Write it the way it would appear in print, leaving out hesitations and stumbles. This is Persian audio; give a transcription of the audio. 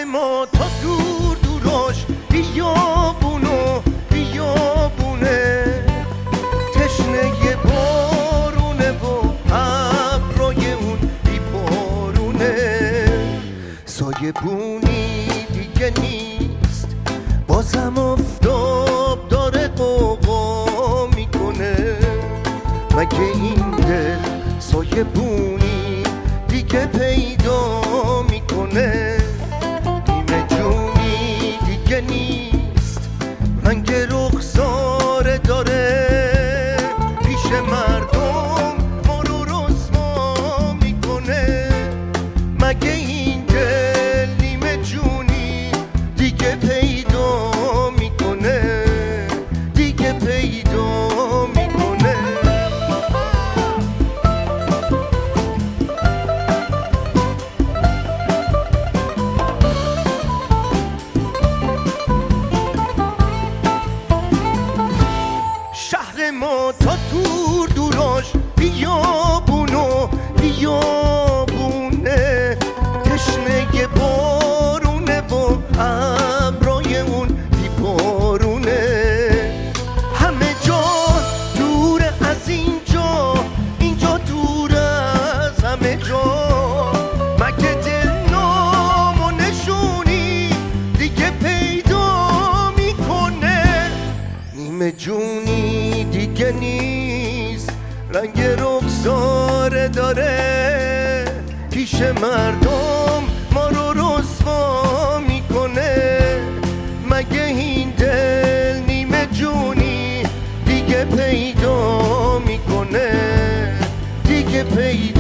ما تا دور دوراش بیابونه تشنه بارونه و ابرای اون بی بارونه سایه بونی دیگه نیست بازم آفتاب داره قوقا میکنه مگه این دل سایه بونی دیگه پیدا میکنه نیمه جونی دیگه نیست رنگ رخساره داره پیش مردم ما رو رسوا میکنه مگه این دل نیمه جونی دیگه پیدا میکنه دیگه پیدا میکنه شهر ما تا دور دوراش بیابونه تشنه بارونه و ابرای اون بی بارونه همه جا دور از اینجا دور از همه جا مگه دل نام و نشونی دیگه پیدا میکنه نیمه جونی دیگه نیست رنگ رخساره داره پیش مردم ما رو رسوا میکنه مگه این دل نیمه جونی دیگه پیدا میکنه دیگه پیدا